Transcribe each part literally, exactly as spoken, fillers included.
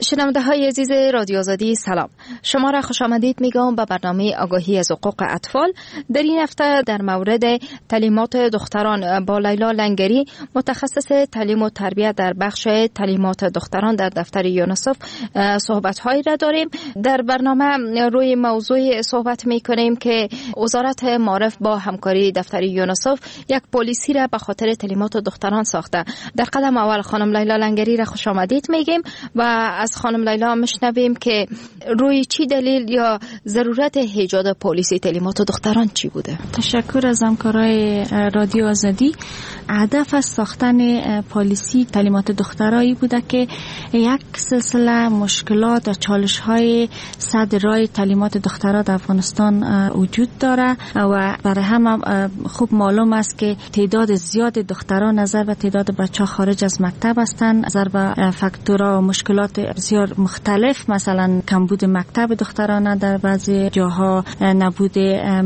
شنونده های عزیز رادیو آزادی سلام، شما را خوش آمدید میگم به برنامه آگاهی از حقوق اطفال. در این هفته در مورد تعلیمات دختران با لیلا لنگری، متخصص تعلیم و تربیت در بخش تعلیمات دختران در دفتر یونیسف صحبت هایی را داریم. در برنامه روی موضوع صحبت میکنیم که وزارت معارف با همکاری دفتر یونیسف یک پلیسی را به خاطر تعلیمات دختران ساخته. در قدم اول خانم لیلا لنگری را خوش آمدید میگیم و از خانم لیلا مشنویم که روی چی دلیل یا ضرورت ایجاد پلیسی تعلیمات دختران چی بوده؟ تشکر از همکارای رادیو آزادی. هدف از ساختن پلیسی تعلیمات دخترایی بوده که یک سلسله مشکلات و چالش های صد راه تعلیمات دخترها در افغانستان وجود داره و برای هم خوب معلوم است که تعداد زیاد دختران نظر به تعداد بچه خارج از مکتب هستند، نظر به فاکتورها و مشکلات بسیار مختلف، مثلا کمبود مکتب دخترانه در بعضی جاها، نبود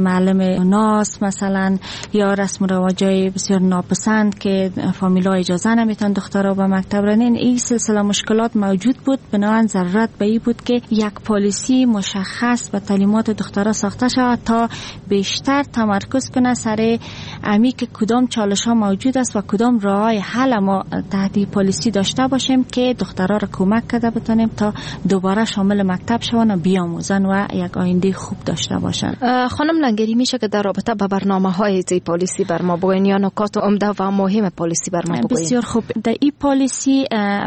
معلم ناس مثلا، یا رسم و رواجای بسیار ناپسند که فامیلا اجازه نمیتن دخترها به مکتب رنین. این سلسله مشکلات موجود بود، بنابراین ضرورت به این بود که یک پالیسی مشخص به تعلیمات دخترها ساخته شود تا بیشتر تمرکز کنه سر امی که کدام چالش ها موجود است و کدام راههای حل ما تحت پالیسی داشته باشیم که دخترها را کمک کرده بتونیم تا دوباره شامل مکتب شوند و بیاموزن و یک آینده خوب داشته باشن. خانم لنگری، میشه که در رابطه با برنامه های این پالیسی بر ما بگوین یا نکات عمده و مهم پالیسی بر ما بگوین؟ بسیار خوب. در این پالیسی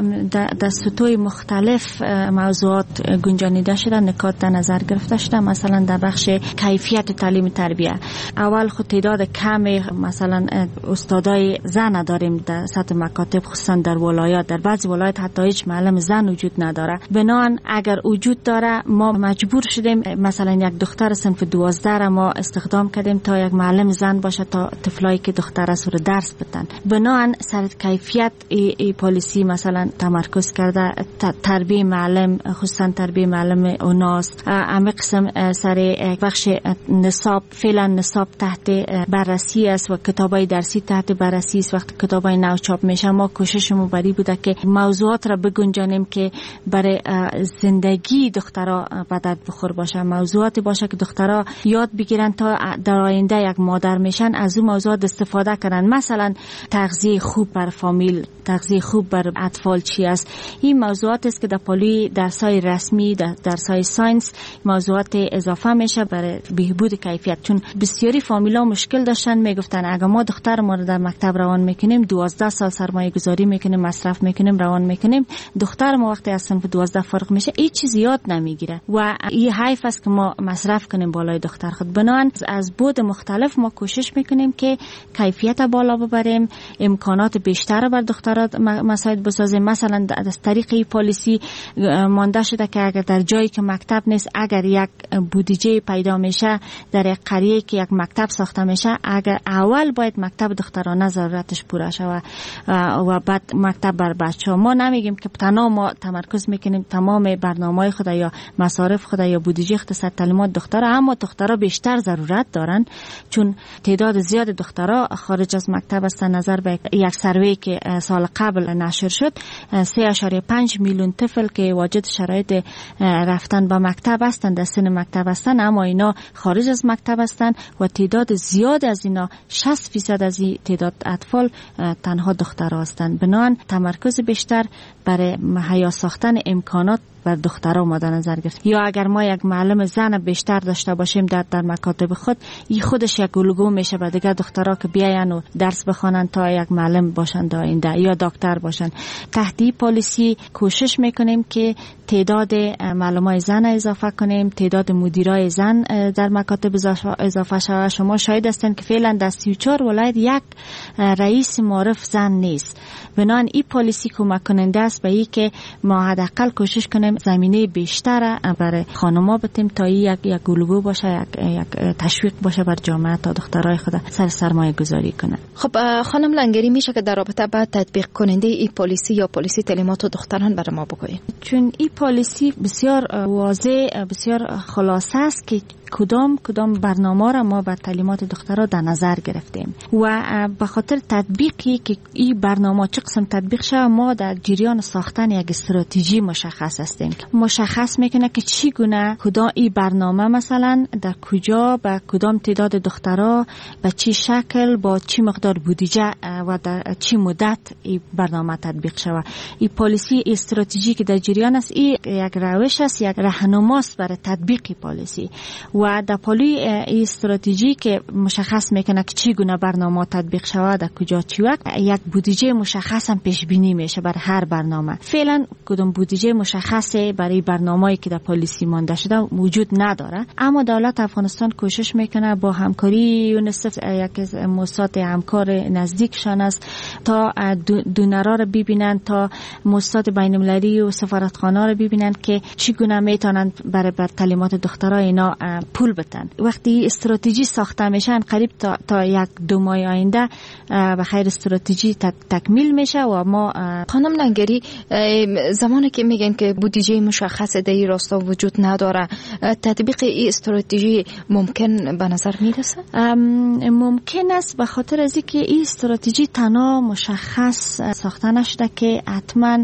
در سطوح مختلف موضوعات گنجانیده شده، نکات در نظر گرفته شده. مثلا در بخش کیفیت تعلیم تربیت، اول خود تعداد کم مثلا استادای زن داریم در سطح مکاتب، خصوصا در ولایات. در بعضی ولایات حتی هیچ معلم زن وجود نداره. بنان اگر وجود داره ما مجبور شدیم مثلا یک دختر صنف دوازده را ما استخدام کردیم تا یک معلم زن باشه تا طفلایی که دختر است رو درس بدن. بنان سر کیفیت ای, ای پالیسی مثلا تمرکز کرده، تربیه معلم، خصوصا تربیه معلم اوناس. اما قسم سر بخش نصاب، فعلا نصاب تحت بررسی است و کتابای درسی تحت بررسی است. وقتی کتابای نو چاپ میشه ما کوششمون بری بوده که موضوعات را بگنجانیم که برای زندگی دخترها به درد بخور باشه، موضوعات باشه که دخترها یاد بگیرن تا در آینده یک مادر میشن از اون موضوعات استفاده کنن. مثلا تغذیه خوب بر فامیل، تغذیه خوب بر اطفال چی است. این موضوعات است که در پالی درسای رسمی، در درسای ساینس موضوعات اضافه میشه برای بهبود کیفیت. چون بسیاری فامیلا مشکل داشتن، میگفتن اگه ما دختر ما رو در مکتب روان میکنیم دوازده سال سرمایه گذاری میکنیم، مصرف میکنیم، روان میکنیم، دختر ما وقتی از صنف دوازده فارغ میشه هیچ چیز یاد نمیگیره و این حیف است که ما مصرف کنیم بالای دختر خود. بنابراین از بود مختلف ما کوشش میکنیم که کیفیت بالا ببریم، امکانات بیشتر بر دخترها مساعد بسازیم. مثلا از طریق این پالیسی مانده شده که اگر در جایی که مکتب نیست، اگر یک بودجه پیدا میشه در یک قریه که یک مکتب ساخته میشه، اگر اول باید مکتب دخترانه ضرورتش پوره شود و بعد مکتب بر بچه‌ها. ما نمیگیم که تنها ما تمرکز میکنیم تمام برنامه‌های خود یا مصارف خود یا بودجه اختصاص تعلیمات دخترها، اما دخترها بیشتر ضرورت دارن چون تعداد زیاد دخترها خارج از مکتب هستند. نظر به یک سروی که سال قبل نشر شد، سه ممیز پنج میلیون طفل که واجد شرایط رفتن به مکتب هستند، در سن مکتب هستند، اما اینا خارج از مکتب هستند و تعداد زیاد از اینا شصت فیصد از این تعداد اطفال تنها دخترها هستند. بنابراین تمرکز بیشتر برای مهیا ساختن امکانات بر دخترها مد نظر گرفت. یا اگر ما یک معلم زن بیشتر داشته باشیم در در مکاتب خود، این خودش یک الگو میشه به دیگه دخترها که بیاین و درس بخوانن تا یک معلم باشن در آینده یا دکتر باشن. تحت این پالیسی کوشش میکنیم که تعداد معلمای زن اضافه کنیم، تعداد مدیرای زن در مکاتب اضافه شود. شما شاهد هستین که فعلا در سی و چهار ولایت یک رئیس معارف زن نیست. بنابراین این پالیسی کمک کننده است به این که ما حداقل کوشش کنیم زمینه بیشتر برای خانم‌ها بتیم تا یک یک الگو باشه، یک یک تشویق باشه بر جامعه تا دخترای خود سر سرمایه گذاری کنند. خب خانم لنگری، میشه که در رابطه با تطبیق کننده این پالیسی یا پالیسی تعلیمات دختران برای ما بگویید؟ چون این پالیسی بسیار واضح، بسیار خلاصه است که کدام کدام برنامه را ما بر تعلیمات دخترها در نظر گرفتیم و به خاطر تطبیقی که این برنامه چه قسم تطبیق شود ما در جریان ساختن یک استراتژی مشخص هستیم. مشخص میکنه که چی گونه کدام این برنامه مثلا در کجا به کدام تعداد دخترها به چی شکل با چی مقدار بودجه و در چی مدت این برنامه تطبیق شود. این پالیسی استراتژی که در جریان است این یک روش است، یک راهنماست برای تطبیق پالیسی و در پالی این استراتژی که مشخص میکنه که چی گونه برنامه تطبیق شود در کجا چی وقت، یک بودجه مشخص هم پیش بینی میشه برای هر برنامه. فعلا کدام بودجه مشخصه برای برنامه‌ای که در پالیسی مانده شده وجود نداره، اما دولت افغانستان کوشش میکنه با همکاری یونیسف یک موسسات همکار نزدیکشان است تا دونرها رو ببینن، تا موسسات بین‌المللی و سفارتخانه‌ها رو ببینن که چگونه میتونن برای بر تعلیمات دخترها اینا پول بدن. وقتی استراتژی ساخته میشن قریب تا, تا یک دو ماه آینده به خیر استراتژی تکمیل میشه و ما خانم لنگری زمانی که میگن که بودجه مشخص در این راستا وجود نداره، تطبیق این استراتژی ممکن به نظر میرسه؟ ممکن است به خاطر از اینکه این استراتژی تنها مشخص ساخته نشده که حتما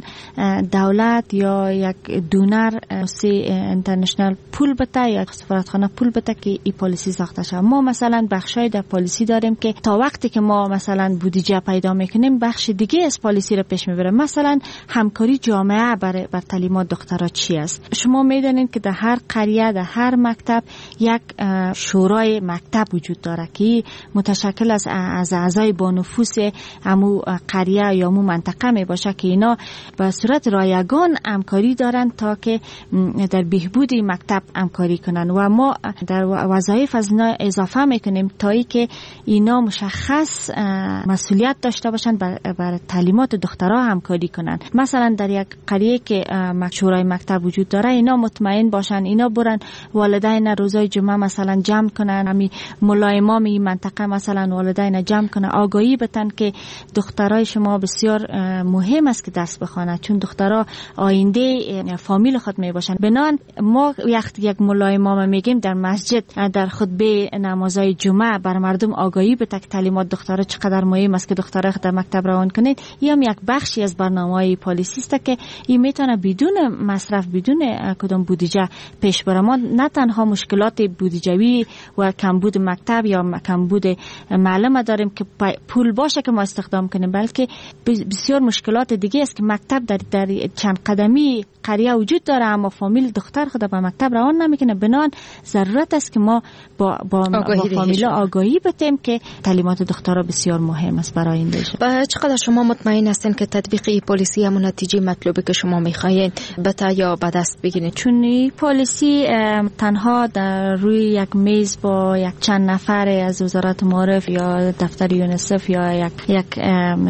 دولت یا یک دونر سی اینترنشنال پول بده یا سفارتخانه پول بده که این پالیسی ساخته شود. ما مثلا بخشای در پالیسی داریم که تا وقتی که ما مثلا بودجه پیدا میکنیم بخش دیگه از پالیسی رو پیش میبریم. مثلا همکاری جامعه بر بر تعلیمات دخترها چی است؟ شما میدونید که در هر قریه در هر مکتب یک شورای مکتب وجود داره که متشکل از از اعضای با نفوذ همو قریه یا همو منطقه می باشه که اینا به صورت رایگان همکاری دارن تا که در بهبود مکتب همکاری کنن و ما در وظایف از اینا اضافه میکنیم تا ای که اینا مشخص مسئولیت داشته باشن بر, بر تعلیمات دخترها همکاری کنن. مثلا در یک قریه که شورای مکتب وجود داره اینا مطمئن باشن اینا برن والدین روزای جمعه مثلا جمع کنن، همین ملای امام این منطقه مثلا والدین جمع کنن، آگاهی بدن که دخترای شما بسیار مهم است که دست بخوانند چون دخترها آینده فامیل خود می باشن. بنان ما وقتی یک ملای امام میگیم در مسجد در خطبه نمازهای جمعه بر مردم آگاهی بده که تعلیمات دخترها چقدر مهم است که دخترها در مکتب روان کنید، این هم یک بخشی از برنامه‌های پالیسی است که این میتونه بدون مصرف بدون کدام بودجه پیش بره. ما نه تنها مشکلات بودجوی و کمبود مکتب یا کمبود معلم داریم که پول باشه که ما استخدام کنیم، بلکه بسیار مشکلات دیگه است که مکتب در, در چند قدمی قریه وجود داره اما فامیل دختر خود به مکتب روان نمیکنه. بنان ضرورت است که ما با با, با فامیل آگاهی بدیم که تعلیمات دخترها بسیار مهم است برای این دیشه. و چقدر شما مطمئن هستین که تطبیق پالیسی همون نتیجه مطلوبی که شما میخواین بتا یا به دست بگیرید؟ چون این پالیسی تنها در روی یک میز با یک چند نفر از وزارت معارف یا دفتر یونیسف یا یک یک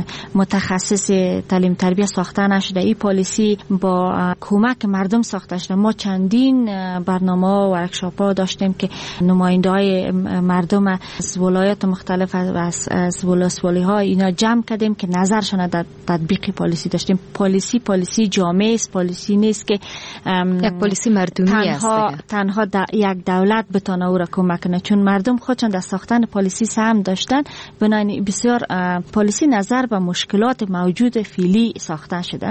متخصص تعلیم تربیت ساخته نشده. این پالیسی با کمک مردم ساخته شده. ما چندین برنامه و ورکشاپ‌ها داشتیم که نماینده‌های مردم از ولایات مختلف و از از ولسوالی‌ها اینا جمع کردیم که نظرشون در تطبیق پالیسی داشتیم. پالیسی پالیسی جامعه است، پالیسی نیست که یک پالیسی مردمی است. تنها تنها یک دولت بتونه او را کمک کنه، چون مردم خودشون در ساختن پالیسی سهم داشتن. بنابراین بسیار پالیسی نظر به مشکلات موجود فعلی ساخته شده.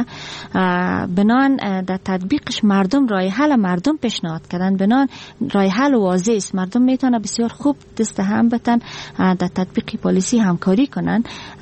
بنابراین در تطبیقش مردم راه حل مردم پیشنهاد کردن. بنابراین راه حل واضح است. مردم میتونه بسیار خوب دست هم بتن در تطبیق پالیسی همکاری کنن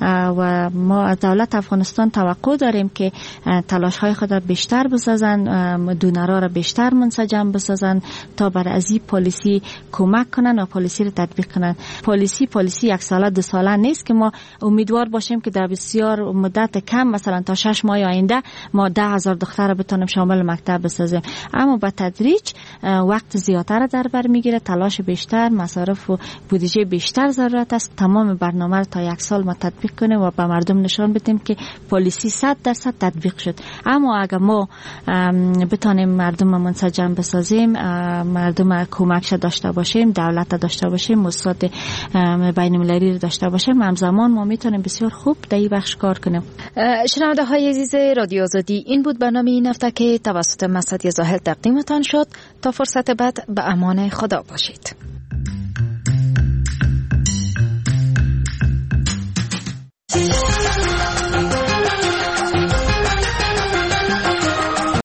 و ما از دولت افغانستان توقع داریم که تلاش های خود را بیشتر بسازن، دونرها را بیشتر منسجم بسازن تا بر از این پالیسی کمک کنن و پالیسی را تطبیق کنن. پالیسی پالیسی یک ساله دو ساله نیست که ما امیدوار باشیم که در بسیار مدت کم مثلا تا شش ماه آینده ما ده هزار دختر را بتونیم شامل مکتب بسازیم، اما با تدریج وقت زیادتر در بر میگیره، تلاش بیشتر، مصارف و بودجه بیشتر ضرورت است. تمام برنامه را تا یک سال ما تطبیق کنیم و به مردم نشان بدیم که پالیسی صد درصد تطبیق شد. اما اگر ما بتونیم مردم منسجم بسازیم، مردم کمکش داشته باشیم، دولت داشته باشیم، مؤسسات بین‌المللی داشته باشیم، همزمان ما میتونیم بسیار خوب در این بخش کار کنیم. شنونده های عزیز رادیو آزادی، این بود برنامه این هفته که توسط مسعد ظاهر تقدیمتان شد. تا فرصت بعد به امان نگهبان خدا باشید.